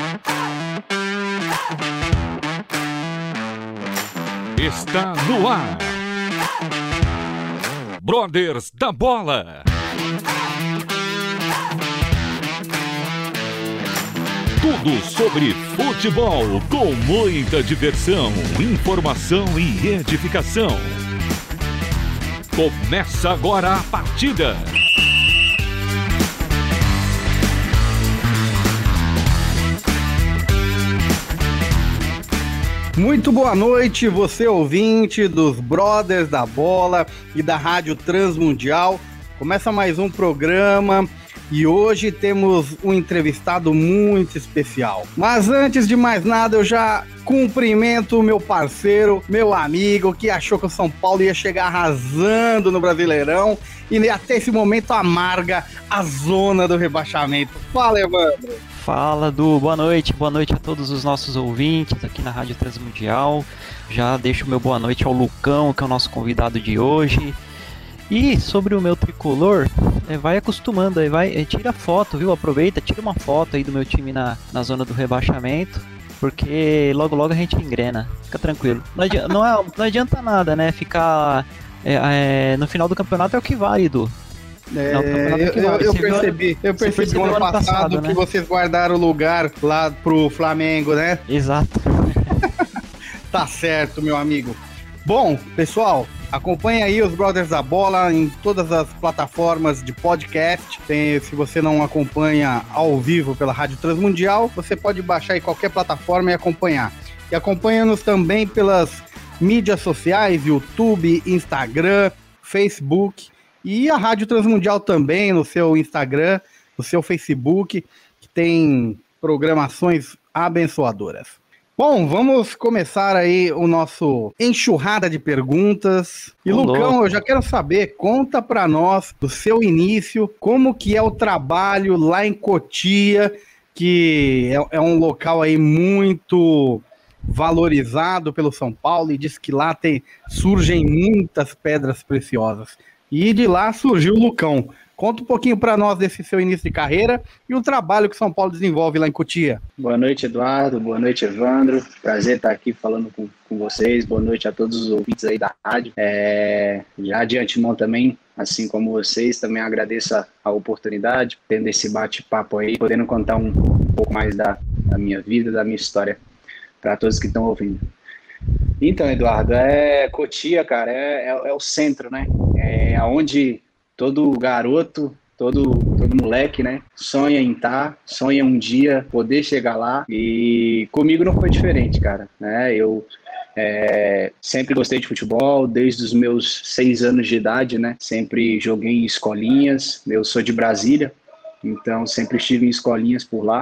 Está no ar. Brothers da Bola. Tudo sobre futebol com muita diversão, informação e edificação. Começa agora a partida. Muito boa noite, você ouvinte dos Brothers da Bola e da Rádio Transmundial. Começa mais um programa e hoje temos um entrevistado muito especial. Mas antes de mais nada, eu já cumprimento o meu parceiro, meu amigo, que achou que o São Paulo ia chegar arrasando no Brasileirão e até esse momento amarga a zona do rebaixamento. Fala, Evandro! Fala, Du, boa noite a todos os nossos ouvintes aqui na Rádio Transmundial. Já deixo o meu boa noite ao Lucão, que é o nosso convidado de hoje. E sobre o meu tricolor, vai acostumando, tira foto, viu? Aproveita, tira uma foto aí do meu time na zona do rebaixamento, porque logo a gente engrena, fica tranquilo. Não adianta nada, né? Ficar no final do campeonato é o que vale, Du. Eu percebi no ano passado, né? Que vocês guardaram o lugar lá pro Flamengo, né? Exato. Tá certo, meu amigo. Bom, pessoal, acompanhe aí os Brothers da Bola em todas as plataformas de podcast. Se você não acompanha ao vivo pela Rádio Transmundial, você pode baixar em qualquer plataforma e acompanhar. E acompanha-nos também pelas mídias sociais, YouTube, Instagram, Facebook. E a Rádio Transmundial também, no seu Instagram, no seu Facebook, que tem programações abençoadoras. Bom, vamos começar aí o nosso enxurrada de perguntas. E Lucão, eu já quero saber, conta pra nós do seu início, como que é o trabalho lá em Cotia, que é um local aí muito valorizado pelo São Paulo e diz que lá surgem muitas pedras preciosas. E de lá surgiu o Lucão. Conta um pouquinho para nós desse seu início de carreira e o trabalho que o São Paulo desenvolve lá em Cotia. Boa noite, Eduardo. Boa noite, Evandro. Prazer estar aqui falando com vocês. Boa noite a todos os ouvintes aí da rádio. Já de antemão também, assim como vocês, também agradeço a oportunidade, tendo esse bate-papo aí, podendo contar um pouco mais da minha vida, da minha história, para todos que estão ouvindo. Então, Eduardo, Cotia, cara, é o centro, né? É onde todo garoto, todo moleque, né, sonha em estar, sonha um dia poder chegar lá. E comigo não foi diferente, cara, né? Eu sempre gostei de futebol, desde os meus 6 anos de idade, né? Sempre joguei em escolinhas. Eu sou de Brasília, então sempre estive em escolinhas por lá.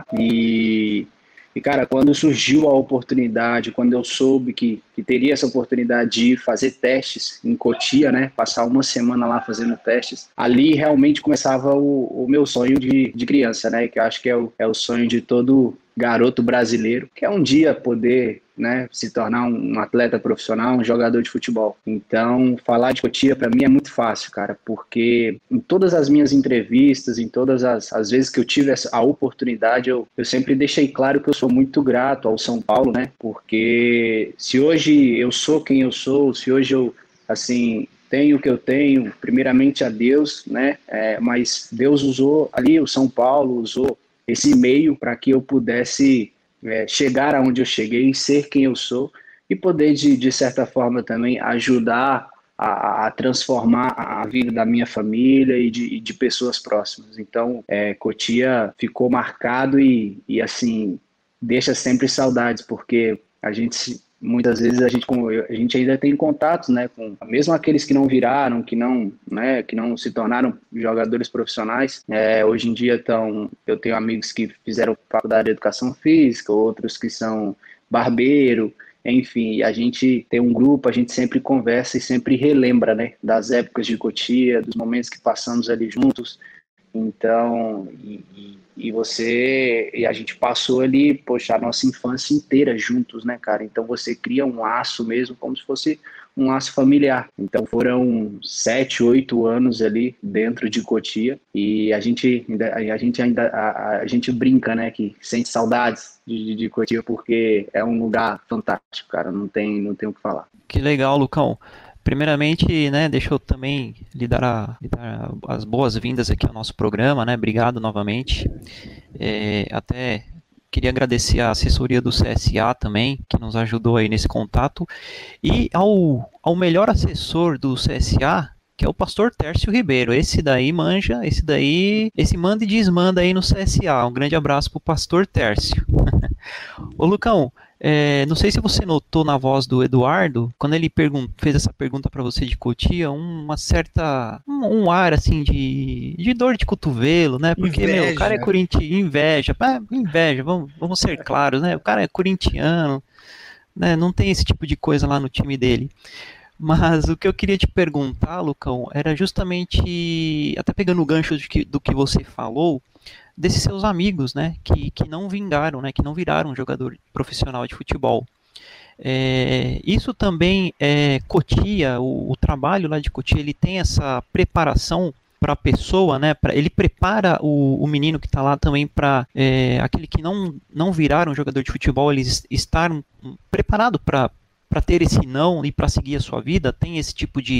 E cara, quando surgiu a oportunidade, quando eu soube que teria essa oportunidade de fazer testes em Cotia, né, passar uma semana lá fazendo testes, ali realmente começava o meu sonho de criança, né, que eu acho que é o sonho de todo garoto brasileiro, que é um dia poder, né, se tornar um atleta profissional, um jogador de futebol. Então, falar de Cotia para mim é muito fácil, cara, porque em todas as minhas entrevistas, em todas as vezes que eu tive a oportunidade, eu sempre deixei claro que eu sou muito grato ao São Paulo, né, porque se hoje eu sou quem eu sou, se hoje eu, assim, tenho o que eu tenho, primeiramente a Deus, né, mas Deus usou ali, o São Paulo usou esse meio para que eu pudesse chegar aonde eu cheguei, ser quem eu sou e poder, de certa forma, também ajudar a transformar a vida da minha família e de pessoas próximas. Então, Cotia ficou marcado e, assim, deixa sempre saudades, porque muitas vezes a gente ainda tem contatos, né, com mesmo aqueles que não viraram, que não se tornaram jogadores profissionais. Hoje em dia eu tenho amigos que fizeram faculdade de educação física, outros que são barbeiro, enfim, a gente tem um grupo, a gente sempre conversa e sempre relembra, né, das épocas de Cotia, dos momentos que passamos ali juntos. Então, e a gente passou ali, poxa, a nossa infância inteira juntos, né, cara? Então você cria um laço mesmo, como se fosse um laço familiar. Então foram 7, 8 anos ali dentro de Cotia e a gente brinca, né, que sente saudades de Cotia porque é um lugar fantástico, cara, não tem o que falar. Que legal, Lucão. Primeiramente, né, deixa eu também lhe dar as boas-vindas aqui ao nosso programa, né? Obrigado novamente. Até queria agradecer a assessoria do CSA também, que nos ajudou aí nesse contato, e ao melhor assessor do CSA, que é o pastor Tércio Ribeiro. Esse manda e desmanda aí no CSA. Um grande abraço pro pastor Tércio. Ô Lucão, não sei se você notou na voz do Eduardo, quando ele fez essa pergunta para você de Cotia, um ar assim de dor de cotovelo, né? Porque, Inveja. O cara é corintiano, inveja, vamos ser claros, né? O cara é corintiano, né? Não tem esse tipo de coisa lá no time dele. Mas o que eu queria te perguntar, Lucão, era justamente, até pegando o gancho do que você falou, desses seus amigos, né, que não vingaram, né, que não viraram jogador profissional de futebol. Isso também, Cotia, o trabalho lá de Cotia, ele tem essa preparação para a pessoa, né, ele prepara o menino que está lá também para aquele que não viraram jogador de futebol, eles estarem preparados para ter esse não e para seguir a sua vida. Tem esse tipo de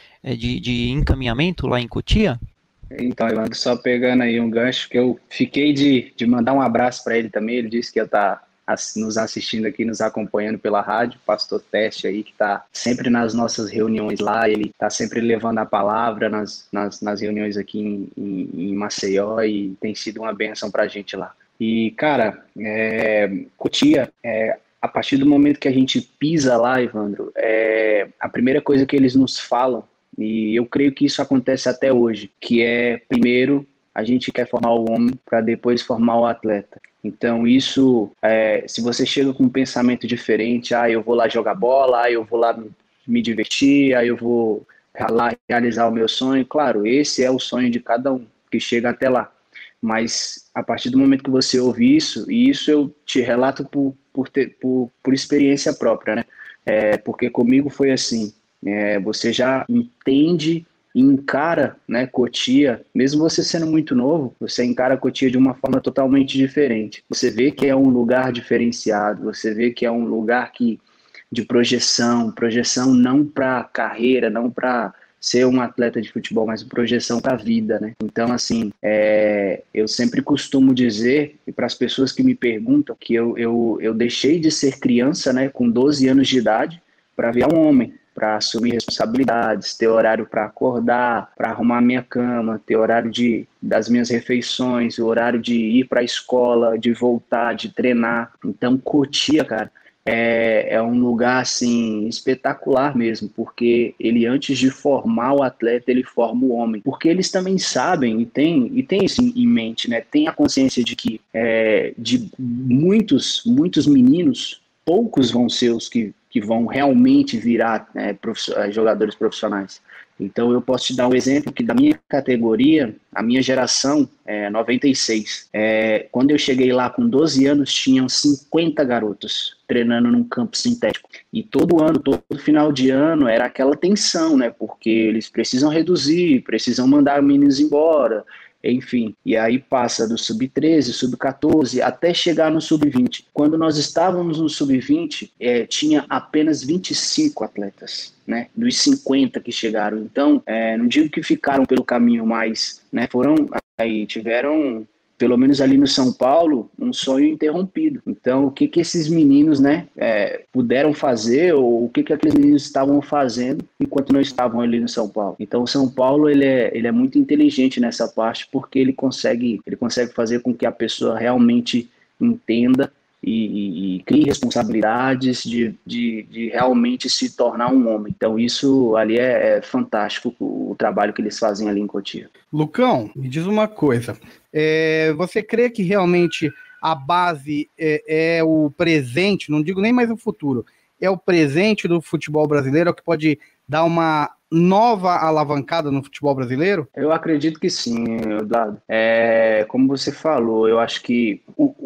encaminhamento lá em Cotia? Então, Evandro, só pegando aí um gancho, que eu fiquei de mandar um abraço para ele também. Ele disse que ia estar nos assistindo aqui, nos acompanhando pela rádio, pastor Teste aí, que está sempre nas nossas reuniões lá, ele está sempre levando a palavra nas reuniões aqui em Maceió, e tem sido uma bênção para a gente lá. E, cara, Cotia, a partir do momento que a gente pisa lá, Evandro, a primeira coisa que eles nos falam, e eu creio que isso acontece até hoje, que primeiro, a gente quer formar o homem para depois formar o atleta. Então isso, se você chega com um pensamento diferente, eu vou lá jogar bola, eu vou lá me divertir, eu vou lá realizar o meu sonho, claro, esse é o sonho de cada um que chega até lá. Mas a partir do momento que você ouve isso, e isso eu te relato por experiência própria, né? Porque comigo foi assim, você já entende e encara, né, Cotia, mesmo você sendo muito novo, você encara Cotia de uma forma totalmente diferente. Você vê que é um lugar diferenciado, você vê que é um lugar de projeção não para carreira, não para ser um atleta de futebol, mas projeção para a vida, né? Então, assim, eu sempre costumo dizer, e para as pessoas que me perguntam, que eu deixei de ser criança, né, com 12 anos de idade, para virar um homem, para assumir responsabilidades, ter horário para acordar, para arrumar minha cama, ter horário das minhas refeições, o horário de ir para a escola, de voltar, de treinar. Então, Cotia, cara, é um lugar assim espetacular mesmo, porque ele, antes de formar o atleta, ele forma o homem, porque eles também sabem e tem isso em mente, né? Tem a consciência de que de muitos meninos, poucos vão ser os que vão realmente virar jogadores profissionais. Então eu posso te dar um exemplo que da minha categoria, a minha geração, 96, quando eu cheguei lá com 12 anos, tinham 50 garotos treinando num campo sintético. E todo final de ano era aquela tensão, né? Porque eles precisam reduzir, precisam mandar meninos embora, enfim. E aí passa do sub-13, sub-14, até chegar no sub-20. Quando nós estávamos no sub-20, tinha apenas 25 atletas, né, dos 50 que chegaram. Então, não digo que ficaram pelo caminho, mas, né, tiveram, pelo menos ali no São Paulo, um sonho interrompido. Então, o que esses meninos, né, puderam fazer, ou o que aqueles meninos estavam fazendo enquanto não estavam ali no São Paulo? Então, o São Paulo, ele é muito inteligente nessa parte, porque ele consegue fazer com que a pessoa realmente entenda e crie responsabilidades de realmente se tornar um homem. Então isso ali é fantástico, o trabalho que eles fazem ali em Cotia. Lucão, me diz uma coisa, você crê que realmente a base é o presente, não digo nem mais o futuro, é o presente do futebol brasileiro, é o que pode dar uma nova alavancada no futebol brasileiro? Eu acredito que sim, Eduardo. Como você falou, eu acho que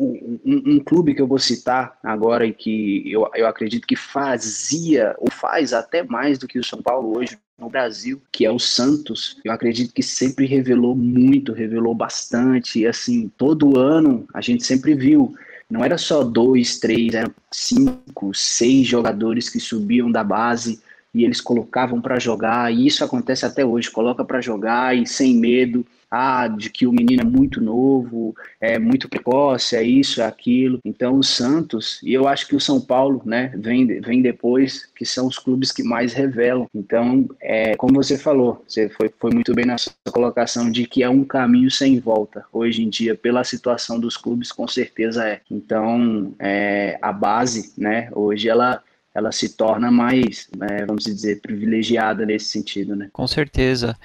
um clube que eu vou citar agora e que eu acredito que fazia ou faz até mais do que o São Paulo hoje no Brasil, que é o Santos, eu acredito que sempre revelou muito, revelou bastante, e assim, todo ano a gente sempre viu, não era só 2, 3, eram 5, 6 jogadores que subiam da base e eles colocavam para jogar, e isso acontece até hoje, coloca para jogar e sem medo, de que o menino é muito novo, é muito precoce, é isso, é aquilo. Então o Santos, e eu acho que o São Paulo, né, vem depois, que são os clubes que mais revelam. Então, como você falou, você foi muito bem na sua colocação de que é um caminho sem volta. Hoje em dia, pela situação dos clubes, com certeza é. Então, a base, né, hoje ela se torna mais, vamos dizer, privilegiada nesse sentido, né? Com certeza.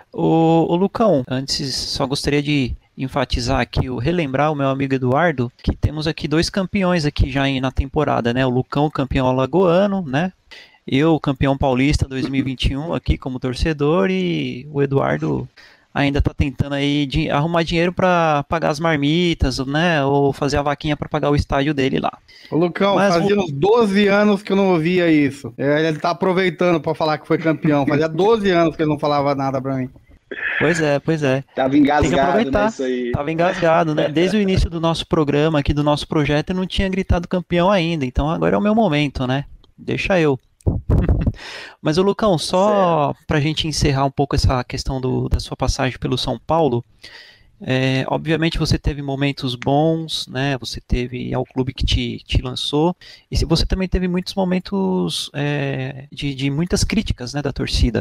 Ô Lucão, antes só gostaria de enfatizar aqui, relembrar o meu amigo Eduardo, que temos aqui 2 campeões aqui já na temporada, né? O Lucão, campeão alagoano, né? Eu, campeão paulista 2021 aqui como torcedor, e o Eduardo ainda tá tentando aí arrumar dinheiro para pagar as marmitas, né? Ou fazer a vaquinha para pagar o estádio dele lá. Ô Lucão, fazia uns 12 anos que eu não ouvia isso. Ele tá aproveitando para falar que foi campeão. Fazia 12 anos que ele não falava nada para mim. Pois é. Tava engasgado, tem que aproveitar. Nisso aí. Tava engasgado, né? Desde o início do nosso programa aqui, do nosso projeto, eu não tinha gritado campeão ainda. Então agora é o meu momento, né? Deixa eu. Mas, ô Lucão, só pra gente encerrar um pouco essa questão da sua passagem pelo São Paulo, obviamente você teve momentos bons, né? Você teve ao clube que te lançou, e você também teve muitos momentos de muitas críticas, né, da torcida.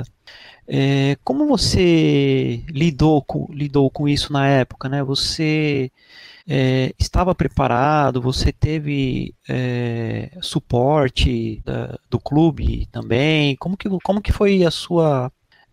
Como você lidou com isso na época, né? Você estava preparado? Você teve suporte do clube também? Como que foi a sua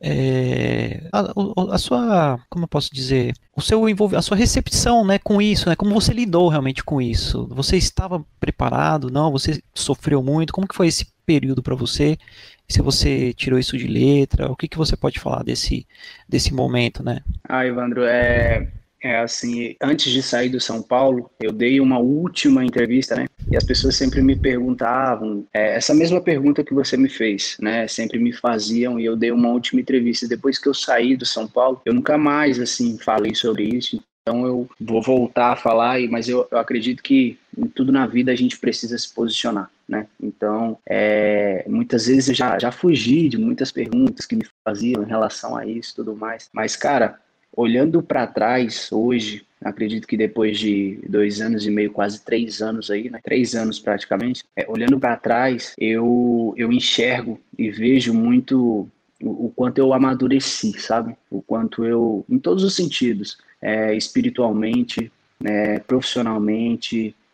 a sua, como eu posso dizer, a sua recepção, né, com isso, né? Como você lidou realmente com isso? Você estava preparado? Não? Você sofreu muito? Como que foi esse período para você? Se você tirou isso de letra, o que você pode falar desse momento, né? Evandro, assim, antes de sair do São Paulo, eu dei uma última entrevista, né? E as pessoas sempre me perguntavam, essa mesma pergunta que você me fez, né? Sempre me faziam, e eu dei uma última entrevista. Depois que eu saí do São Paulo, eu nunca mais, assim, falei sobre isso. Então eu vou voltar a falar, mas eu acredito que em tudo na vida a gente precisa se posicionar, né? Então, muitas vezes eu já fugi de muitas perguntas que me faziam em relação a isso e tudo mais. Mas, cara, olhando para trás hoje, acredito que depois de 2 anos e meio, quase 3 anos aí, né? 3 anos praticamente, olhando para trás, eu enxergo e vejo muito o quanto eu amadureci, sabe? O quanto eu, em todos os sentidos, espiritualmente, profissionalmente,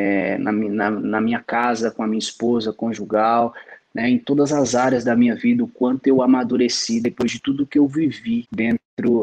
na minha casa, com a minha esposa, conjugal, né, em todas as áreas da minha vida, o quanto eu amadureci depois de tudo que eu vivi dentro,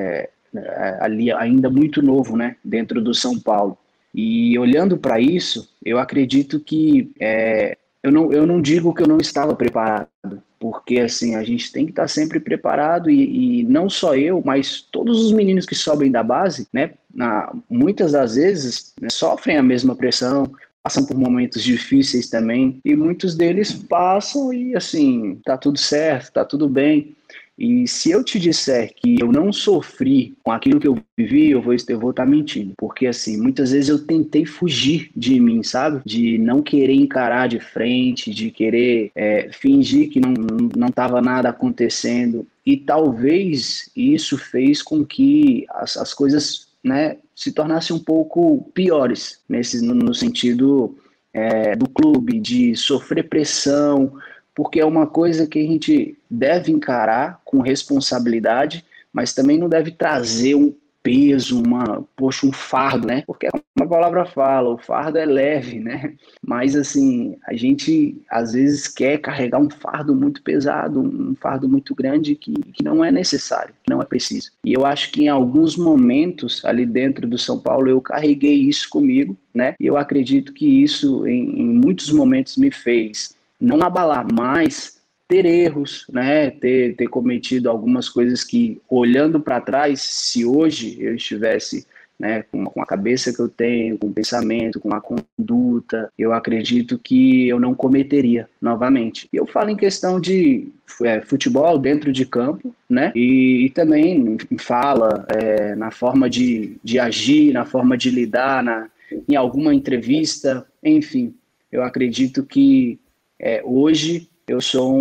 ali ainda muito novo, né, dentro do São Paulo. E olhando para isso, eu acredito que eu não digo que eu não estava preparado, porque assim, a gente tem que estar sempre preparado, e não só eu, mas todos os meninos que sobem da base, né, muitas das vezes, né, sofrem a mesma pressão, passam por momentos difíceis também, e muitos deles passam e assim, tá tudo certo, tá tudo bem. E se eu te disser que eu não sofri com aquilo que eu vivi, eu vou estar mentindo. Porque, assim, muitas vezes eu tentei fugir de mim, sabe? De não querer encarar de frente, de querer fingir que não estava nada acontecendo. E talvez isso fez com que as coisas, né, se tornassem um pouco piores, no sentido do clube, de sofrer pressão, porque é uma coisa que a gente deve encarar com responsabilidade, mas também não deve trazer um peso, um fardo, né? Porque como a palavra fala, o fardo é leve, né? Mas assim, a gente às vezes quer carregar um fardo muito pesado, um fardo muito grande que não é necessário, que não é preciso. E eu acho que em alguns momentos ali dentro do São Paulo eu carreguei isso comigo, né? E eu acredito que isso em muitos momentos me fez não abalar, mas ter erros, né? Ter cometido algumas coisas que, olhando para trás, se hoje eu estivesse, né, com a cabeça que eu tenho, com o pensamento, com a conduta, eu acredito que eu não cometeria novamente. E eu falo em questão de futebol dentro de campo, né? E também fala na forma de agir, na forma de lidar, em alguma entrevista, enfim. Eu acredito que hoje eu sou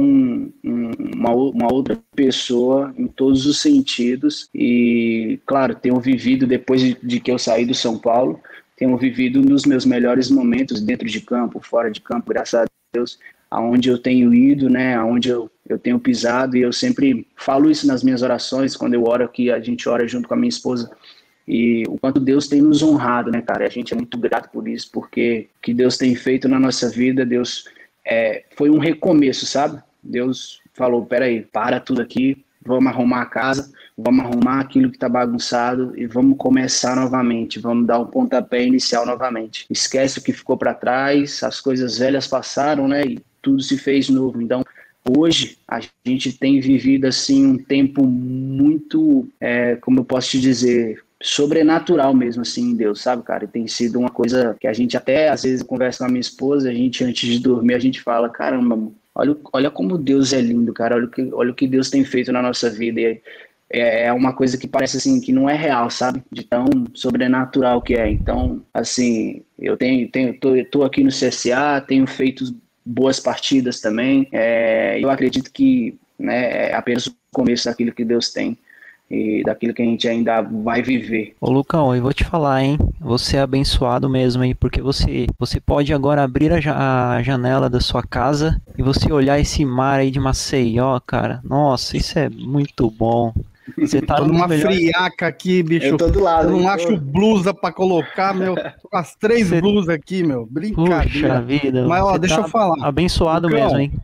uma outra pessoa em todos os sentidos e, claro, tenho vivido, depois de que eu saí do São Paulo, tenho vivido nos meus melhores momentos dentro de campo, fora de campo, graças a Deus, aonde eu tenho ido, né, aonde eu tenho pisado, e eu sempre falo isso nas minhas orações, quando eu oro aqui, a gente ora junto com a minha esposa, e o quanto Deus tem nos honrado, né, cara, a gente é muito grato por isso, porque o que Deus tem feito na nossa vida, Deus... foi um recomeço, sabe? Deus falou, peraí, para tudo aqui, vamos arrumar a casa, vamos arrumar aquilo que está bagunçado e vamos começar novamente, vamos dar um pontapé inicial novamente. Esquece o que ficou para trás, as coisas velhas passaram, né? E tudo se fez novo. Então, hoje, a gente tem vivido, assim, um tempo muito, como eu posso te dizer... sobrenatural mesmo, assim, em Deus, sabe, cara? E tem sido uma coisa que a gente até, às vezes, conversa com a minha esposa, a gente, antes de dormir, a gente fala, caramba, olha como Deus é lindo, cara, olha o que Deus tem feito na nossa vida, e é uma coisa que parece, assim, que não é real, sabe? De tão sobrenatural que é. Então, assim, eu tô aqui no CSA, tenho feito boas partidas também, eu acredito que, né, é apenas o começo daquilo que Deus tem e daquilo que a gente ainda vai viver. Ô Lucão, eu vou te falar, hein? Você é abençoado mesmo, hein? Porque você pode agora abrir a janela da sua casa e você olhar esse mar aí de Maceió, cara. Nossa, isso é muito bom. Você tá tô numa friaca aqui, bicho. Eu tô do lado. Eu não acho blusa pra colocar, meu. Tô com as 3 blusas aqui, meu. Brincadeira. Puxa vida. Mas, ó, deixa eu falar. Abençoado Lucão, mesmo, hein?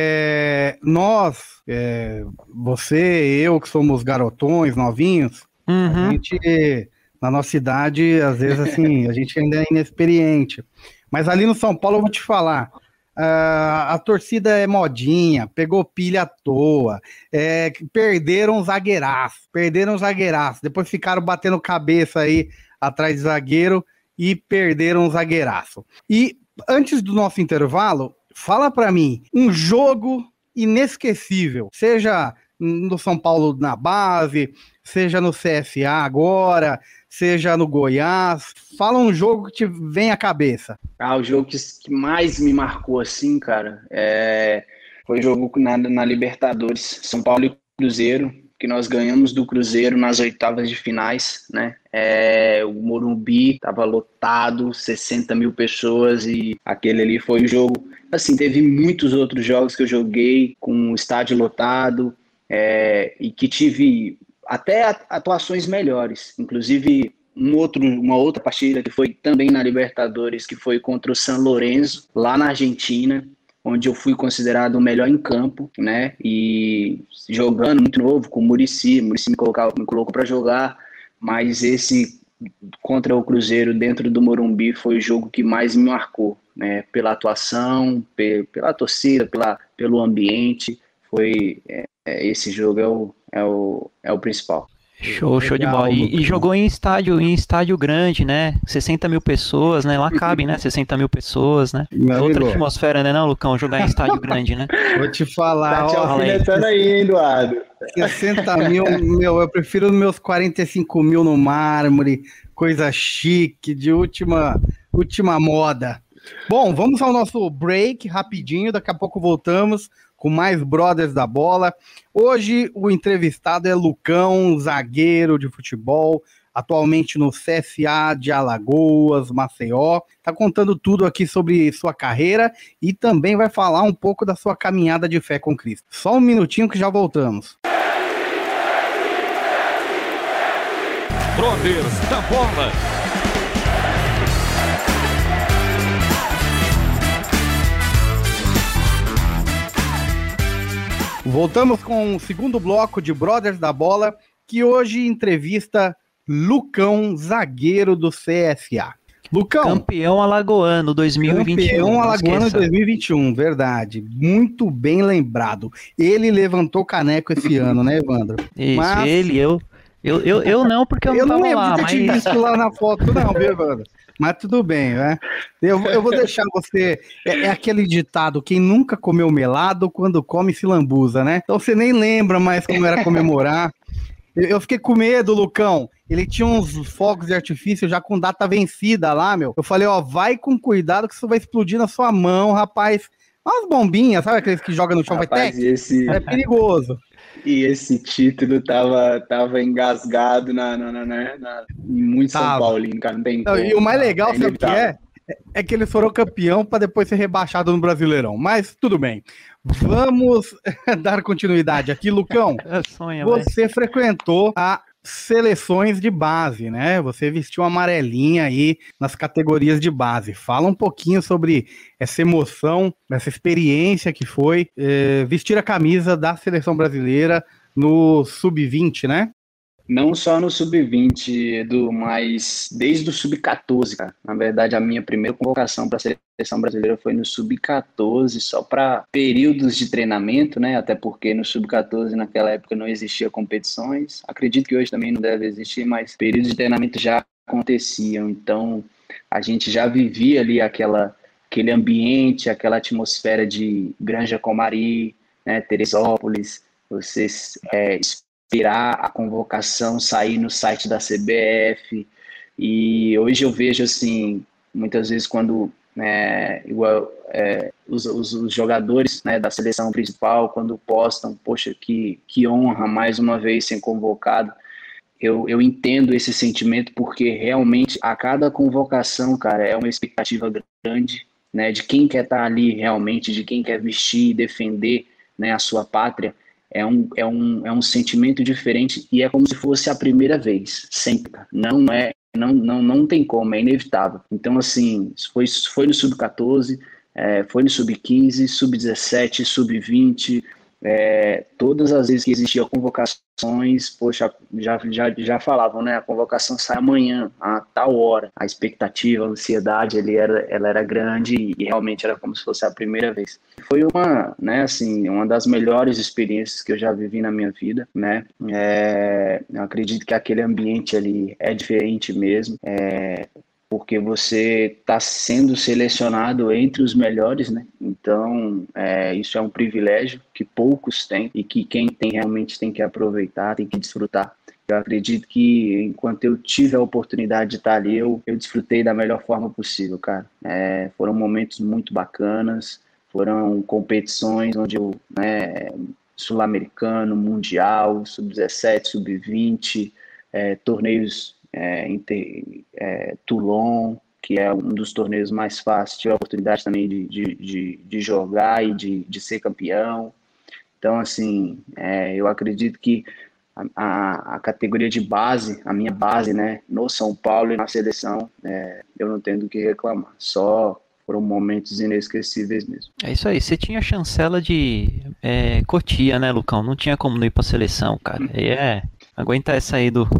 Você, eu que somos garotões, novinhos, a gente, na nossa idade, às vezes, assim, a gente ainda é inexperiente. Mas ali no São Paulo, eu vou te falar, a torcida é modinha, pegou pilha à toa, perderam zagueiraço, depois ficaram batendo cabeça aí atrás de zagueiro e perderam zagueiraço. E antes do nosso intervalo, fala pra mim, um jogo inesquecível, seja no São Paulo na base, seja no CSA agora, seja no Goiás, fala um jogo que te vem à cabeça. O jogo que mais me marcou assim, cara, foi o jogo na Libertadores, São Paulo e Cruzeiro, que nós ganhamos do Cruzeiro nas oitavas de finais, né? O Morumbi estava lotado, 60 mil pessoas, e aquele ali foi o jogo. Assim, teve muitos outros jogos que eu joguei com o estádio lotado, e que tive até atuações melhores. Inclusive, uma outra partida que foi também na Libertadores, que foi contra o San Lorenzo, lá na Argentina, onde eu fui considerado o melhor em campo, né? E jogando muito novo com o Muricy me colocou para jogar, mas esse contra o Cruzeiro dentro do Morumbi foi o jogo que mais me marcou, né? Pela atuação, pela torcida, pelo ambiente, esse jogo é o principal. Show de bola. E jogou em estádio grande, né? 60 mil pessoas, né? Lá cabe, né? 60 mil pessoas, né? Outra atmosfera, né, não, Lucão? Jogar em estádio grande, né? Vou te falar, tá te alfinetando aí, hein, Eduardo? 60 mil, eu prefiro meus 45 mil no mármore, coisa chique, de última moda. Bom, vamos ao nosso break rapidinho, daqui a pouco voltamos com mais Brothers da Bola. Hoje o entrevistado é Lucão, zagueiro de futebol, atualmente no CSA de Alagoas, Maceió. Tá contando tudo aqui sobre sua carreira e também vai falar um pouco da sua caminhada de fé com Cristo. Só um minutinho que já voltamos. Brothers da Bola. Voltamos com o segundo bloco de Brothers da Bola, que hoje entrevista Lucão, zagueiro do CSA. Lucão. Campeão alagoano 2021. Campeão alagoano 2021, verdade. Muito bem lembrado. Ele levantou o caneco esse ano, né, Evandro? Isso, eu não, porque eu não tava lá, mas... Eu não lembro de ter te visto lá na foto, não, viu, Evandro? Mas tudo bem, né? Eu vou deixar você... É aquele ditado, quem nunca comeu melado, quando come se lambuza, né? Então você nem lembra mais como era comemorar. Eu fiquei com medo, Lucão. Ele tinha uns fogos de artifício já com data vencida lá, meu. Eu falei, ó, vai com cuidado que isso vai explodir na sua mão, rapaz. Umas bombinhas, sabe aqueles que jogam no chão, rapaz, vai ter? É perigoso. E esse título tava engasgado em muito São Paulino, cara, não tem como. E o mais legal, sabe o que é? É que eles foram campeão para depois ser rebaixado no Brasileirão. Mas tudo bem. Vamos dar continuidade aqui, Lucão. Você frequentou a seleções de base, né? Você vestiu uma amarelinha aí nas categorias de base. Fala um pouquinho sobre essa emoção, essa experiência que foi vestir a camisa da seleção brasileira no Sub-20, né? Não só no Sub-20, Edu, mas desde o Sub-14, cara. Na verdade, a minha primeira convocação para a seleção brasileira foi no Sub-14, só para períodos de treinamento, né? Até porque no Sub-14, naquela época, não existia competições. Acredito que hoje também não deve existir, mas períodos de treinamento já aconteciam. Então, a gente já vivia ali aquele ambiente, aquela atmosfera de Granja Comari, né? Teresópolis, vocês esperar a convocação sair no site da CBF, e hoje eu vejo assim, muitas vezes quando os jogadores, né, da seleção principal, quando postam, poxa, que honra mais uma vez ser convocado, eu entendo esse sentimento, porque realmente a cada convocação, cara, é uma expectativa grande, né, de quem quer estar ali realmente, de quem quer vestir e defender, né, a sua pátria. É um sentimento diferente e é como se fosse a primeira vez, sempre. Não tem como, é inevitável. Então, assim, foi no Sub-14, foi no Sub-15, Sub-17, Sub-20, todas as vezes que existiam convocações, poxa, já falavam, né? A convocação sai amanhã, a tal hora. A expectativa, a ansiedade, ela era grande e realmente era como se fosse a primeira vez. Foi uma das melhores experiências que eu já vivi na minha vida, né? Eu acredito que aquele ambiente ali é diferente mesmo, porque você está sendo selecionado entre os melhores, né? Então, isso é um privilégio que poucos têm e que quem tem realmente tem que aproveitar, tem que desfrutar. Eu acredito que enquanto eu tive a oportunidade de estar ali, eu desfrutei da melhor forma possível, cara. Foram momentos muito bacanas, foram competições onde eu, Sul-Americano, Mundial, Sub-17, Sub-20, torneios Toulon, que é um dos torneios mais fáceis, tive a oportunidade também de jogar e de ser campeão. Então, assim, eu acredito que a categoria de base, a minha base, né, no São Paulo e na seleção, eu não tenho do que reclamar, só foram momentos inesquecíveis mesmo. É isso aí, você tinha chancela de Cotia, né, Lucão? Não tinha como não ir pra seleção, cara. Aguenta essa aí do...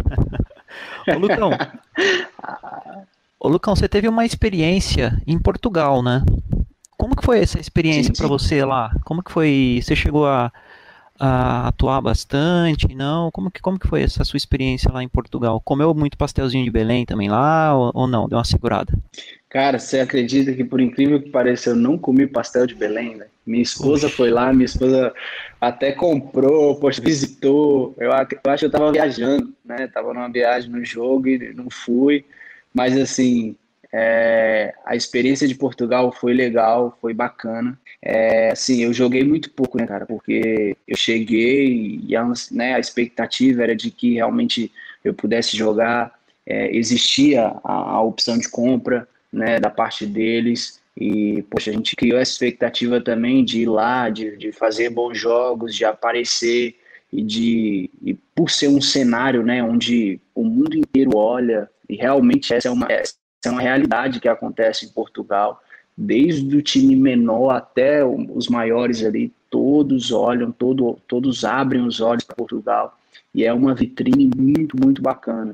Ô, Lucão, você teve uma experiência em Portugal, né? Como que foi essa experiência para você lá? Como que foi? Você chegou a atuar bastante, não? Como que foi essa sua experiência lá em Portugal? Comeu muito pastelzinho de Belém também lá ou não? Deu uma segurada? Cara, você acredita que, por incrível que pareça, eu não comi pastel de Belém, velho? Minha esposa foi lá, minha esposa até comprou, poxa, visitou. Eu acho que eu tava viajando, né? Tava numa viagem no jogo e não fui. Mas, assim, a experiência de Portugal foi legal, foi bacana. Assim, eu joguei muito pouco, né, cara? Porque eu cheguei e a expectativa era de que realmente eu pudesse jogar. Existia a opção de compra, né, da parte deles, e poxa, a gente criou essa expectativa também de ir lá, de fazer bons jogos, de aparecer e por ser um cenário, né, onde o mundo inteiro olha, e realmente essa é uma realidade que acontece em Portugal, desde o time menor até os maiores ali, todos olham, todos abrem os olhos para Portugal, e é uma vitrine muito, muito bacana.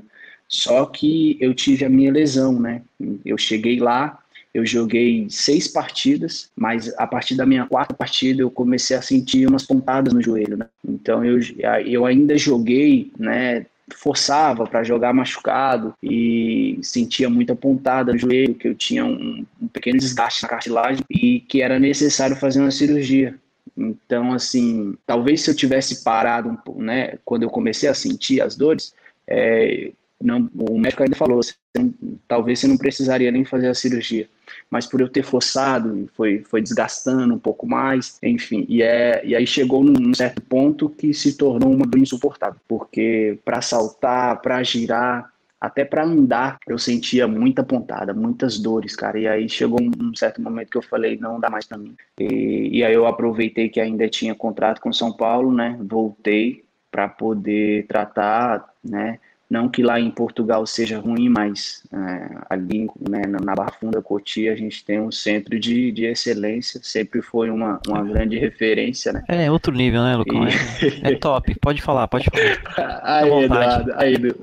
Só que eu tive a minha lesão, né? Eu cheguei lá, eu joguei 6 partidas, mas a partir da minha 4ª partida eu comecei a sentir umas pontadas no joelho, né? Então eu ainda joguei, né? Forçava para jogar machucado e sentia muita pontada no joelho, que eu tinha um pequeno desgaste na cartilagem e que era necessário fazer uma cirurgia. Então, assim, talvez se eu tivesse parado um pouco, né? Quando eu comecei a sentir as dores, não, o médico ainda falou, talvez você não precisaria nem fazer a cirurgia, mas por eu ter forçado, foi desgastando um pouco mais, enfim, e aí chegou num certo ponto que se tornou uma dor insuportável, porque para saltar, para girar, até para andar, eu sentia muita pontada, muitas dores, cara, e aí chegou um certo momento que eu falei, não dá mais para mim, e aí eu aproveitei que ainda tinha contrato com São Paulo, né, voltei para poder tratar, né. Não que lá em Portugal seja ruim, mas ali, né, na Barra Funda, Cotia, a gente tem um centro de excelência, sempre foi uma grande referência, né? É outro nível, né, Lucão? É top, pode falar. Aí, Eduardo, aí, Edu.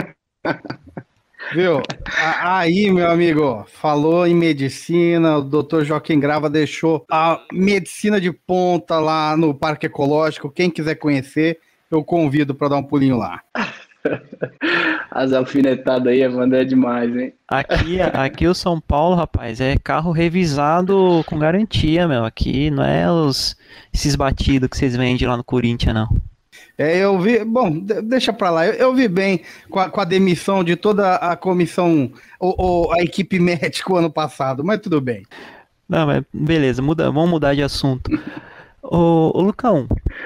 Viu? Aí, meu amigo, falou em medicina, o doutor Joaquim Grava deixou a medicina de ponta lá no Parque Ecológico. Quem quiser conhecer, eu convido para dar um pulinho lá. As alfinetadas aí, Evandro, é demais, hein? Aqui o São Paulo, rapaz, é carro revisado com garantia, meu. Aqui não é esses batidos que vocês vendem lá no Corinthians, não. Eu vi, bom, deixa pra lá, eu vi bem com a demissão de toda a comissão, a equipe médica o ano passado, mas tudo bem. Não, mas beleza, vamos mudar de assunto. Ô Lucão,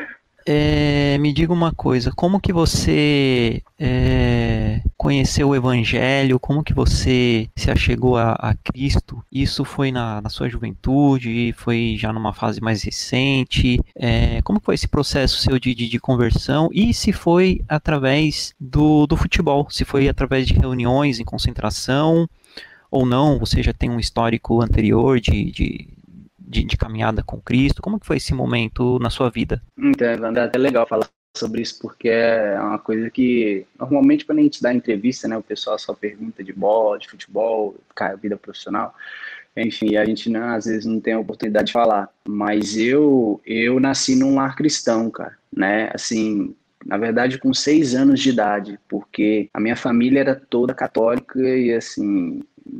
me diga uma coisa, como que você conheceu o Evangelho, como que você se achegou a Cristo? Isso foi na sua juventude, foi já numa fase mais recente? Como foi esse processo seu de conversão? E se foi através do futebol? Se foi através de reuniões em concentração ou não? Você já tem um histórico anterior de caminhada com Cristo? Como que foi esse momento na sua vida? Então, Evandro, é até legal falar sobre isso, porque é uma coisa que, normalmente, quando a gente dá entrevista, né, o pessoal só pergunta de bola, de futebol, vida profissional, enfim, a gente, às vezes, não tem a oportunidade de falar. Mas eu nasci num lar cristão, cara, né, assim, na verdade, com 6 anos de idade, porque a minha família era toda católica e, assim,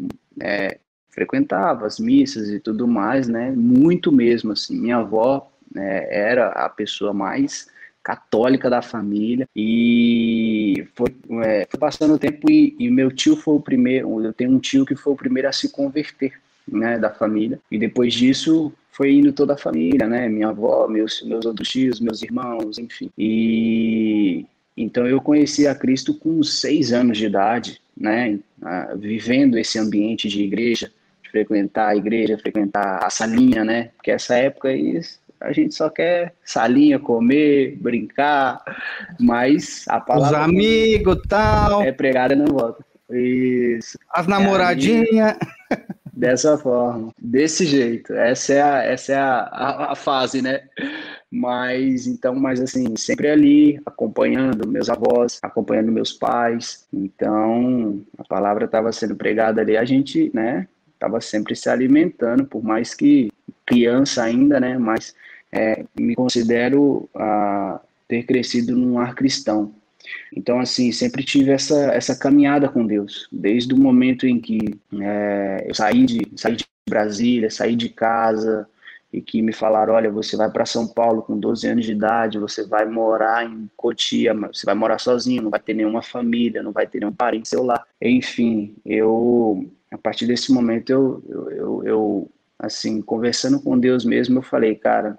frequentava as missas e tudo mais, né? Muito mesmo, assim. Minha avó, né, era a pessoa mais católica da família e foi passando o tempo e meu tio foi o primeiro. Eu tenho um tio que foi o primeiro a se converter, né, da família. E depois disso foi indo toda a família, né? Minha avó, meus outros tios, meus irmãos, enfim. E então eu conheci a Cristo com 6 anos de idade, né? Vivendo esse ambiente de igreja, frequentar a igreja, frequentar a salinha, né? Porque essa época a gente só quer salinha, comer, brincar, mas a palavra... Os amigos, tal... É pregada e não volta. Isso. As namoradinhas... Dessa forma, desse jeito. Essa é a fase, né? Mas assim, sempre ali, acompanhando meus avós, acompanhando meus pais. Então, a palavra estava sendo pregada ali, a gente, né, estava sempre se alimentando, por mais que criança ainda, né, mas me considero ter crescido num lar cristão. Então, assim, sempre tive essa caminhada com Deus, desde o momento em que eu saí de Brasília, saí de casa, e que me falaram, olha, você vai para São Paulo com 12 anos de idade, você vai morar em Cotia, você vai morar sozinho, não vai ter nenhuma família, não vai ter nenhum parente seu lá. Enfim, a partir desse momento, eu assim, conversando com Deus mesmo, eu falei, cara,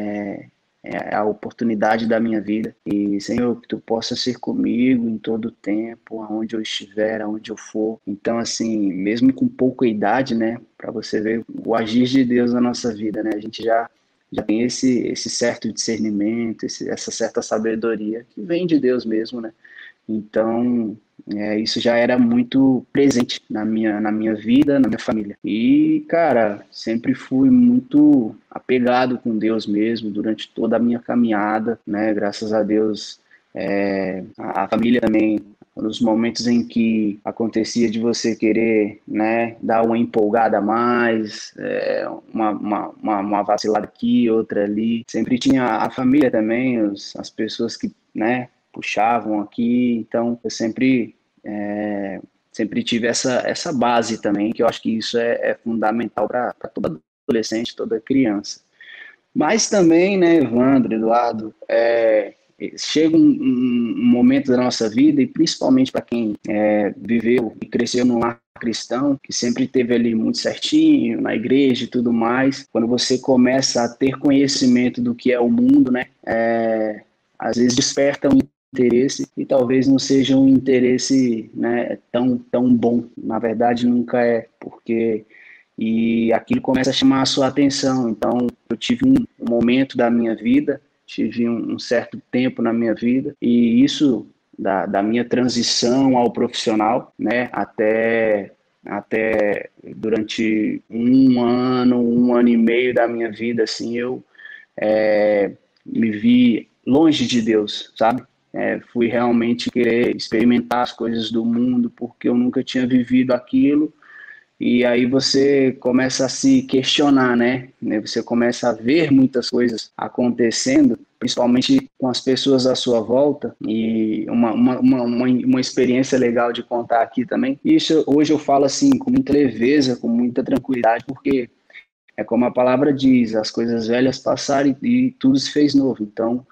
é a oportunidade da minha vida. E, Senhor, que Tu possa ser comigo em todo o tempo, aonde eu estiver, aonde eu for. Então, assim, mesmo com pouca idade, né, para você ver o agir de Deus na nossa vida, né, a gente já tem esse certo discernimento, essa certa sabedoria que vem de Deus mesmo, né. Então, isso já era muito presente na minha vida, na minha família. E, cara, sempre fui muito apegado com Deus mesmo, durante toda a minha caminhada, né? Graças a Deus, a família também nos momentos em que acontecia de você querer, né, dar uma empolgada a mais, uma vacilada aqui, outra ali. Sempre tinha a família também, as pessoas que, né, puxavam aqui. Então, eu sempre tive essa base também, que eu acho que isso é fundamental para todo adolescente, toda criança. Mas também, né, Evandro, Eduardo, chega um momento da nossa vida, e principalmente para quem viveu e cresceu num lar cristão, que sempre teve ali muito certinho, na igreja e tudo mais, quando você começa a ter conhecimento do que é o mundo, né, às vezes desperta um interesse, e talvez não seja um interesse, né, tão bom. Na verdade, nunca é, porque... E aquilo começa a chamar a sua atenção. Então, eu tive um momento da minha vida, tive um certo tempo na minha vida, e isso da minha transição ao profissional, né, até durante um ano e meio da minha vida, assim, eu me vi longe de Deus, sabe? Fui realmente querer experimentar as coisas do mundo, porque eu nunca tinha vivido aquilo. E aí você começa a se questionar, né? Você começa a ver muitas coisas acontecendo, principalmente com as pessoas à sua volta. E uma experiência legal de contar aqui também. Isso hoje eu falo assim, com muita leveza, com muita tranquilidade, porque é como a palavra diz, as coisas velhas passaram e tudo se fez novo. Então,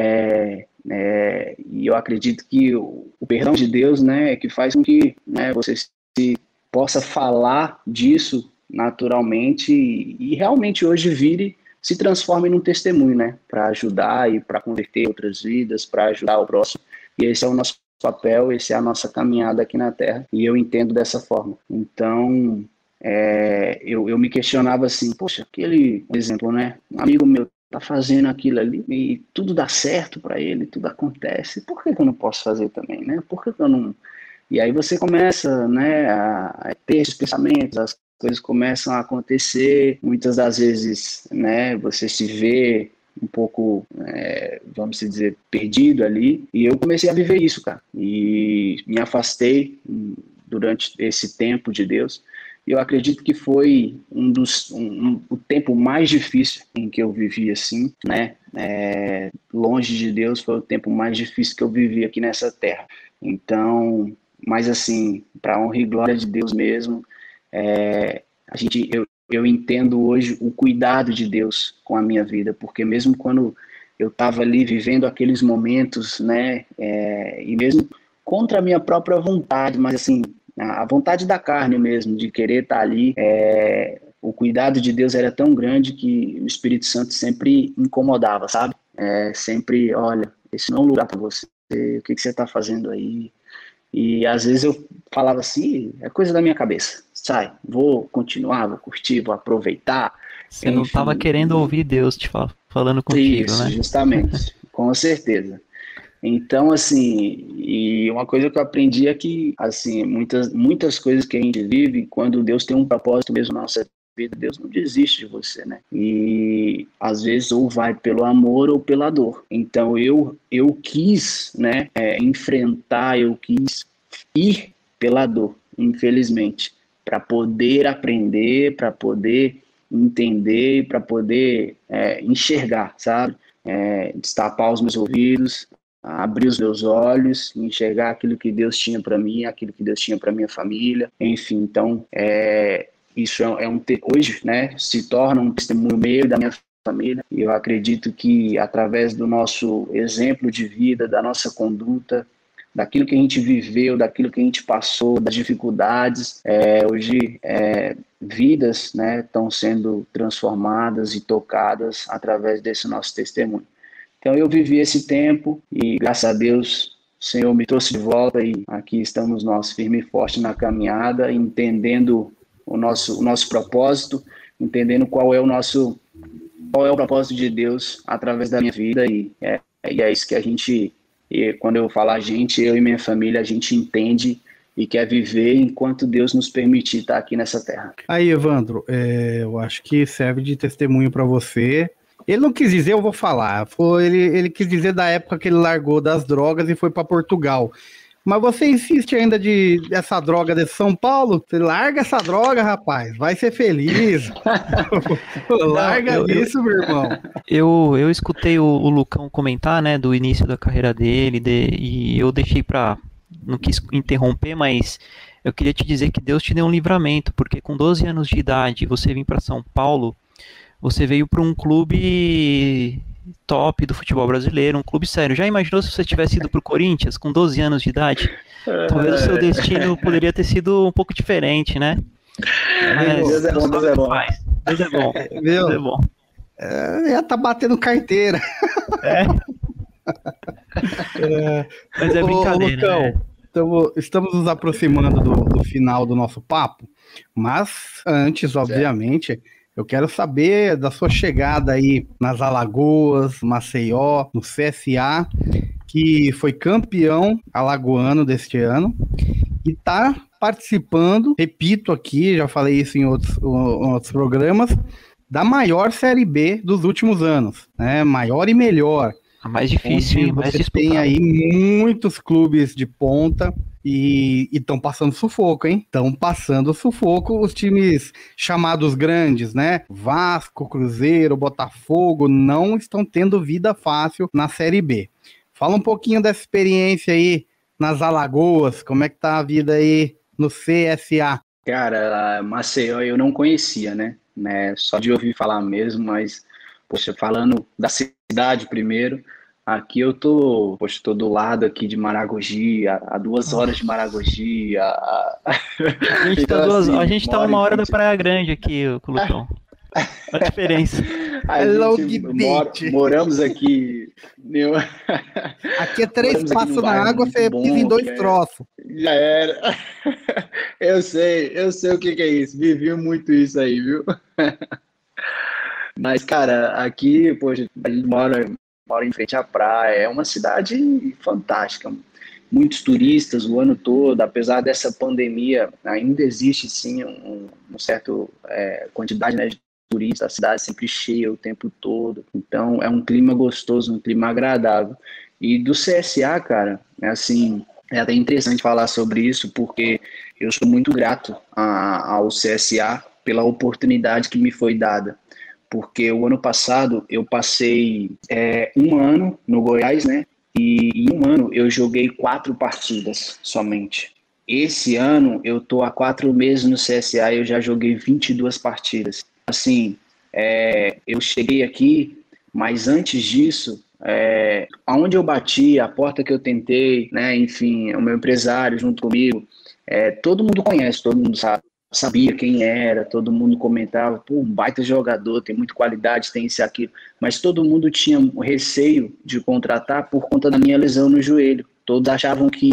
e eu acredito que o perdão de Deus, né, é que faz com que, né, você possa falar disso naturalmente e realmente hoje se transforme num testemunho, né? Para ajudar e para converter outras vidas, para ajudar o próximo. E esse é o nosso papel, essa é a nossa caminhada aqui na Terra. E eu entendo dessa forma. Então, eu me questionava assim, poxa, aquele exemplo, né? Um amigo meu tá fazendo aquilo ali e tudo dá certo para ele, tudo acontece. Por que eu não posso fazer também, né? Por que eu não... E aí você começa, né, a ter esses pensamentos, as coisas começam a acontecer, muitas das vezes, né, você se vê um pouco, vamos dizer, perdido ali, e eu comecei a viver isso, cara, e me afastei durante esse tempo de Deus, e eu acredito que foi o tempo mais difícil em que eu vivi assim, né, longe de Deus, foi o tempo mais difícil que eu vivi aqui nessa terra. Então... Mas assim, para honra e glória de Deus mesmo, eu entendo hoje o cuidado de Deus com a minha vida, porque mesmo quando eu estava ali vivendo aqueles momentos, né, e mesmo contra a minha própria vontade, mas assim, a vontade da carne mesmo, de querer estar ali, o cuidado de Deus era tão grande que o Espírito Santo sempre incomodava, sabe? Sempre, olha, esse não é um lugar para você, o que você está fazendo aí? E às vezes eu falava assim, é coisa da minha cabeça, sai, vou continuar, vou curtir, vou aproveitar. Você não estava querendo ouvir Deus te falando contigo, isso, né? Justamente, com certeza. Então, assim, e uma coisa que eu aprendi é que, assim, muitas coisas que a gente vive, quando Deus tem um propósito mesmo na nossa vida, Deus não desiste de você, né? E às vezes ou vai pelo amor ou pela dor. Então eu quis, né, enfrentar, eu quis ir pela dor, infelizmente, para poder aprender, para poder entender, para poder enxergar, sabe? Destapar os meus ouvidos, abrir os meus olhos, enxergar aquilo que Deus tinha para mim, aquilo que Deus tinha para minha família, enfim. Então, isso hoje, né, se torna um testemunho meu da minha família, e eu acredito que através do nosso exemplo de vida, da nossa conduta, daquilo que a gente viveu, daquilo que a gente passou, das dificuldades, hoje vidas, né, estão sendo transformadas e tocadas através desse nosso testemunho. Então eu vivi esse tempo e graças a Deus o Senhor me trouxe de volta e aqui estamos nós, firme e forte na caminhada, entendendo o nosso propósito, entendendo qual é o propósito de Deus através da minha vida, e é isso que a gente, quando eu falo a gente, eu e minha família, a gente entende e quer viver enquanto Deus nos permitir estar aqui nessa terra. Aí, Evandro, eu acho que serve de testemunho para você. Ele não quis dizer, eu vou falar, ele quis dizer da época que ele largou das drogas e foi para Portugal. Mas você insiste ainda essa droga de São Paulo? Você larga essa droga, rapaz. Vai ser feliz. Larga isso, meu irmão. Eu escutei o Lucão comentar, né, do início da carreira dele, e eu deixei não quis interromper, mas eu queria te dizer que Deus te deu um livramento, porque com 12 anos de idade, você vir para São Paulo, você veio para um clube top do futebol brasileiro, um clube sério. Já imaginou se você tivesse ido pro Corinthians com 12 anos de idade? Talvez o seu destino poderia ter sido um pouco diferente, né? Mas, Deus é bom, Deus é bom. Deus é bom. Deus é bom. Já tá batendo carteira. Mas é brincadeira, Lucão, né? Estamos nos aproximando do final do nosso papo, mas antes, obviamente, eu quero saber da sua chegada aí nas Alagoas, Maceió, no CSA, que foi campeão alagoano deste ano e está participando, repito aqui, já falei isso em outros programas, da maior Série B dos últimos anos, né? Maior e melhor. A mais difícil, mais você disputada. tem aí muitos clubes de ponta e estão passando sufoco, hein? Estão passando sufoco os times chamados grandes, né? Vasco, Cruzeiro, Botafogo não estão tendo vida fácil na Série B. Fala um pouquinho dessa experiência aí nas Alagoas, como é que tá a vida aí no CSA? Cara, Maceió eu não conhecia, né? Só de ouvir falar mesmo, mas, poxa, falando da cidade primeiro, aqui eu tô do lado aqui de Maragogi, a 2 horas de Maragogi. A gente então, a gente tá 1 hora da Praia Grande aqui, Lucão. A diferença. Moramos aqui. Aqui é 3 passos na água, você pisa em 2 troços. Já era. Eu sei o que é isso. Vivi muito isso aí, viu? Mas, cara, aqui, poxa, a gente mora em frente à praia. É uma cidade fantástica. Muitos turistas o ano todo, apesar dessa pandemia, ainda existe sim uma certa quantidade, né, de turistas, a cidade sempre cheia o tempo todo. Então é um clima gostoso, um clima agradável. E do CSA, cara, assim, é até interessante falar sobre isso, porque eu sou muito grato ao CSA pela oportunidade que me foi dada. Porque o ano passado eu passei 1 ano no Goiás, né? E em 1 ano eu joguei 4 partidas somente. Esse ano eu tô há 4 meses no CSA e eu já joguei 22 partidas. Assim, eu cheguei aqui, mas antes disso, aonde eu bati, a porta que eu tentei, né, enfim, o meu empresário junto comigo, todo mundo conhece, todo mundo sabia quem era, todo mundo comentava, pô, um baita jogador, tem muita qualidade, tem isso e aquilo, mas todo mundo tinha receio de contratar por conta da minha lesão no joelho. Todos achavam que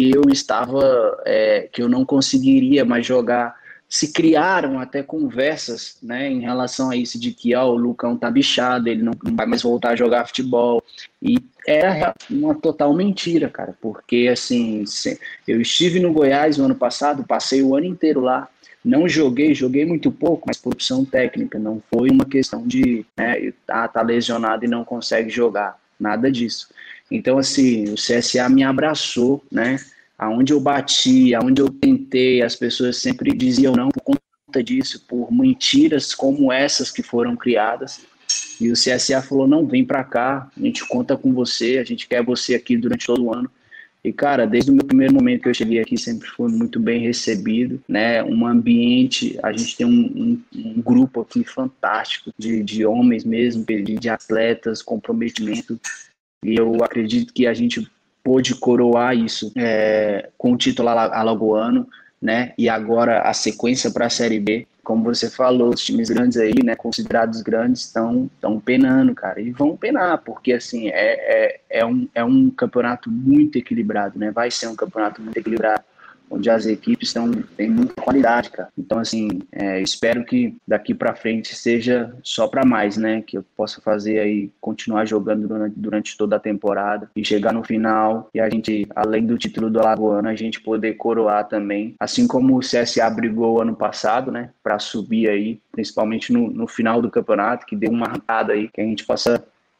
que eu não conseguiria mais jogar. Se criaram até conversas, né, em relação a isso, de que o Lucão tá bichado, ele não vai mais voltar a jogar futebol. E era uma total mentira, cara, porque assim, eu estive no Goiás no ano passado, passei o ano inteiro lá, não joguei muito pouco, mas por opção técnica, não foi uma questão de tá lesionado e não consegue jogar, nada disso. Então, assim, o CSA me abraçou, né? Aonde eu bati, aonde eu tentei, as pessoas sempre diziam não por conta disso, por mentiras como essas que foram criadas. E o CSA falou, não, vem pra cá, a gente conta com você, a gente quer você aqui durante todo o ano. E, cara, desde o meu primeiro momento que eu cheguei aqui, sempre fui muito bem recebido, né? Um ambiente, a gente tem um grupo aqui fantástico de homens mesmo, de atletas, comprometimento. E eu acredito que a gente pôde coroar isso com o título alagoano, né? E agora a sequência para a Série B, como você falou, os times grandes aí, né, considerados grandes, estão penando, cara, e vão penar, porque assim, é um campeonato muito equilibrado, né? Vai ser um campeonato muito equilibrado, onde as equipes têm muita qualidade, cara. Então, assim, espero que daqui para frente seja só para mais, né? Que eu possa fazer aí, continuar jogando durante toda a temporada e chegar no final e a gente, além do título do Alagoano, a gente poder coroar também. Assim como o CSA brigou ano passado, né? Para subir aí, principalmente no final do campeonato, que deu uma arrancada aí, que a gente possa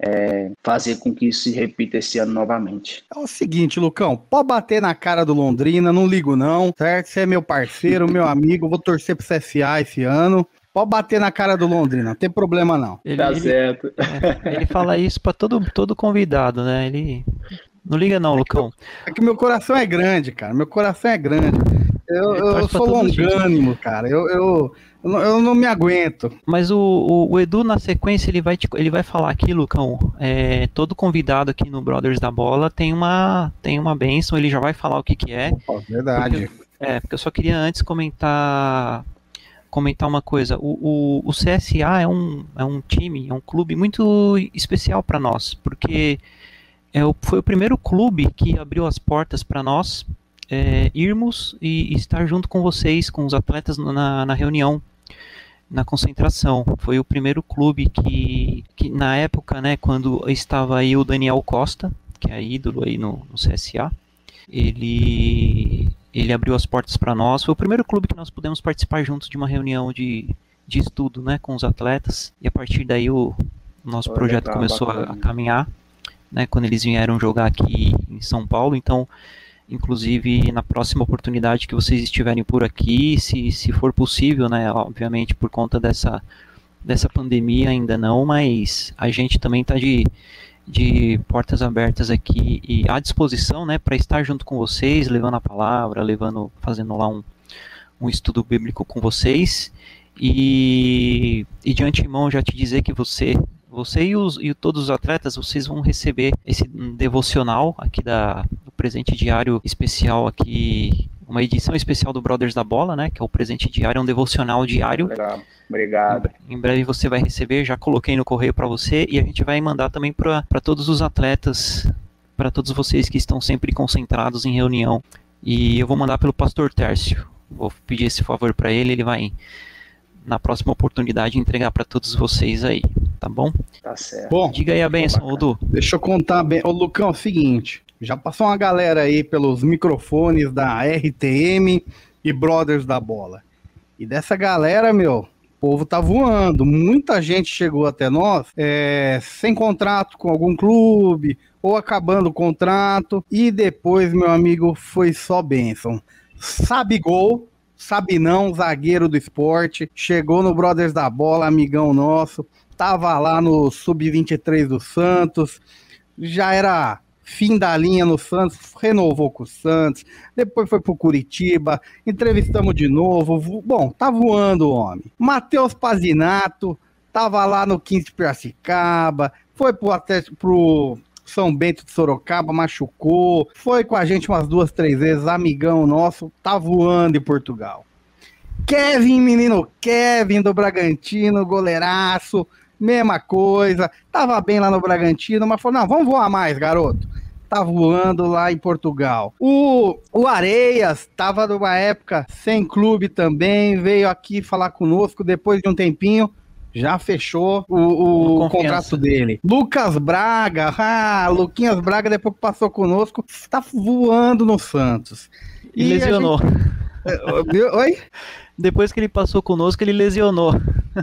fazer com que isso se repita esse ano novamente. É o seguinte, Lucão, pode bater na cara do Londrina, não ligo não, certo? Você é meu parceiro, meu amigo, vou torcer pro CSA esse ano. Pode bater na cara do Londrina, não tem problema não. Certo. Ele fala isso pra todo convidado, né? Ele não liga não, Lucão. É que meu coração é grande, cara, meu coração é grande. Eu sou longânimo, cara, eu não me aguento. Mas o Edu, na sequência, ele vai falar aqui, Lucão, todo convidado aqui no Brothers da Bola tem uma bênção, ele já vai falar o que é. Verdade. Porque eu só queria antes comentar uma coisa. O CSA é um time, é um clube muito especial para nós, porque foi o primeiro clube que abriu as portas para nós irmos e estar junto com vocês, com os atletas na reunião, na concentração. Foi o primeiro clube que na época, né, quando estava aí o Daniel Costa, que é ídolo aí no CSA, ele abriu as portas para nós. Foi o primeiro clube que nós pudemos participar juntos de uma reunião de estudo, né, com os atletas, e a partir daí o nosso projeto começou a caminhar, né, quando eles vieram jogar aqui em São Paulo. Então, inclusive, na próxima oportunidade que vocês estiverem por aqui, se for possível, né, obviamente por conta dessa pandemia ainda não, mas a gente também está de portas abertas aqui e à disposição, né, para estar junto com vocês, levando a palavra, fazendo lá um estudo bíblico com vocês, e de antemão já te dizer que você e todos os atletas, vocês vão receber esse devocional aqui do presente diário especial aqui, uma edição especial do Brothers da Bola, né, que é o presente diário, é um devocional diário. Obrigado. Em breve você vai receber, já coloquei no correio para você, e a gente vai mandar também para todos os atletas, para todos vocês que estão sempre concentrados em reunião. E eu vou mandar pelo pastor Tércio, vou pedir esse favor para ele vai, na próxima oportunidade, entregar para todos vocês aí, tá bom? Tá certo. Bom, diga aí a benção, Odu. Deixa eu contar bem. Ô, Lucão, é o seguinte, já passou uma galera aí pelos microfones da RTM e Brothers da Bola. E dessa galera, o povo tá voando. Muita gente chegou até nós sem contrato com algum clube, ou acabando o contrato, e depois, meu amigo, foi só bênção. Sabe gol, sabe não, zagueiro do esporte, chegou no Brothers da Bola, amigão nosso, tava lá no Sub-23 do Santos, já era fim da linha no Santos, renovou com o Santos, depois foi pro Curitiba, entrevistamos de novo, bom, tá voando o homem. Matheus Pazinato, tava lá no 15 de Piracicaba, foi pro São Bento de Sorocaba, machucou, foi com a gente umas 2, 3 vezes, amigão nosso, tá voando em Portugal. Menino Kevin do Bragantino, goleiraço, mesma coisa, tava bem lá no Bragantino, mas falou, não, vamos voar mais, garoto. Tá voando lá em Portugal. O Areias tava numa época sem clube também, veio aqui falar conosco, depois de um tempinho, já fechou o contrato dele. Lucas Braga, Luquinhas Braga, depois que passou conosco, tá voando no Santos. E lesionou. Oi? Depois que ele passou conosco, ele lesionou.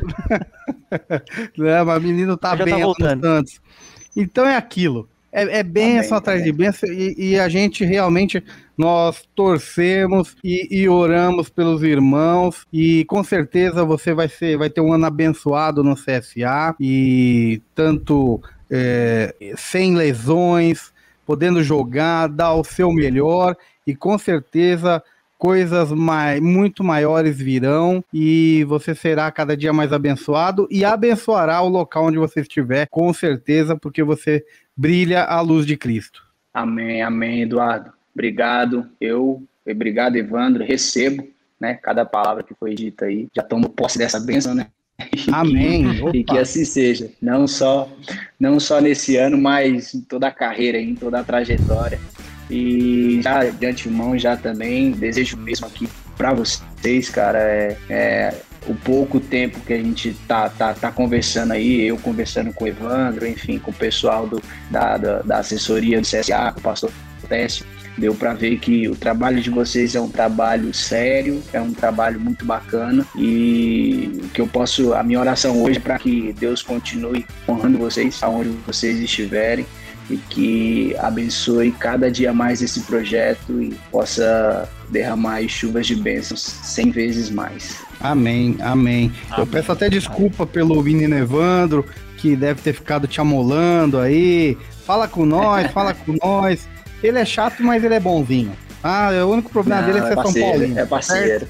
Mas o menino tá bem no Santos. Então é aquilo. É bênção atrás de bênção, e a gente realmente, nós torcemos e oramos pelos irmãos, e com certeza você vai ter um ano abençoado no CSA, e tanto sem lesões, podendo jogar, dar o seu melhor, e com certeza coisas muito maiores virão, e você será cada dia mais abençoado, e abençoará o local onde você estiver, com certeza, porque você brilha a luz de Cristo. Amém, amém, Eduardo. Obrigado. Obrigado, Evandro. Recebo, né, cada palavra que foi dita aí. Já tomo posse dessa bênção, né? Amém. E que assim seja. Não só nesse ano, mas em toda a carreira, em toda a trajetória. E já de antemão, já também desejo mesmo aqui para vocês, cara, o pouco tempo que a gente tá conversando aí, eu conversando com o Evandro, enfim, com o pessoal da assessoria do CSA, com o pastor Técio, Deu para ver que o trabalho de vocês é um trabalho sério, é um trabalho muito bacana, e que a minha oração hoje é para que Deus continue honrando vocês aonde vocês estiverem, e que abençoe cada dia mais esse projeto e possa derramar chuvas de bênçãos 100 vezes mais. Amém, amém. Eu peço até desculpa pelo menino Evandro, que deve ter ficado te amolando aí. Fala com nós. Ele é chato, mas ele é bonzinho. O único problema dele é ser São Paulino. É parceiro.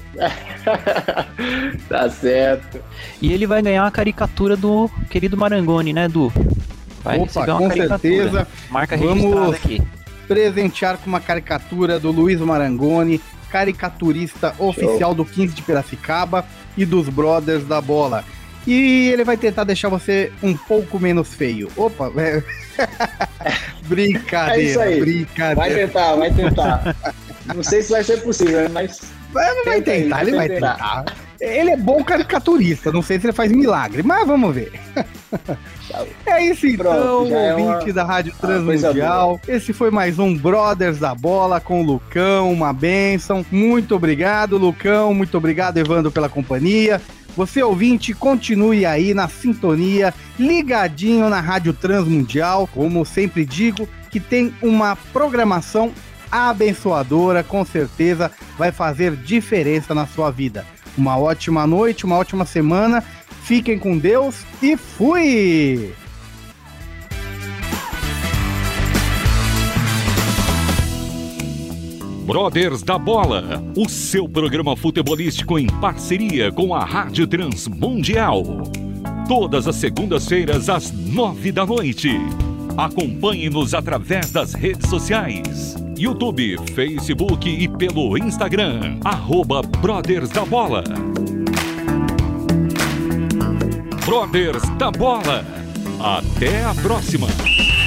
Tá certo. E ele vai ganhar uma caricatura do querido Marangoni, né, Edu? Vai receber uma com caricatura. certeza. Marca registrada Vamos aqui. Presentear com uma caricatura do Luiz Marangoni, caricaturista oficial do 15 de Piracicaba e dos Brothers da Bola. E ele vai tentar deixar você um pouco menos feio. Opa, velho. Brincadeira, é isso aí. Brincadeira. Vai tentar. Não sei se vai ser possível, mas... Ele vai tentar. Ele é bom caricaturista, não sei se ele faz milagre, mas vamos ver. É isso então, ouvinte da Rádio Transmundial. Esse foi mais um Brothers da Bola com o Lucão, uma bênção. Muito obrigado, Lucão. Muito obrigado, Evandro, pela companhia. Você, ouvinte, continue aí na sintonia, ligadinho na Rádio Transmundial. Como sempre digo, que tem uma programação abençoadora, com certeza vai fazer diferença na sua vida. Uma ótima noite, uma ótima semana. Fiquem com Deus e fui! Brothers da Bola, o seu programa futebolístico em parceria com a Rádio Transmundial. Todas as segundas-feiras às 21h. Acompanhe-nos através das redes sociais. YouTube, Facebook e pelo Instagram, @Brothers da Bola. Brothers da Bola. Até a próxima.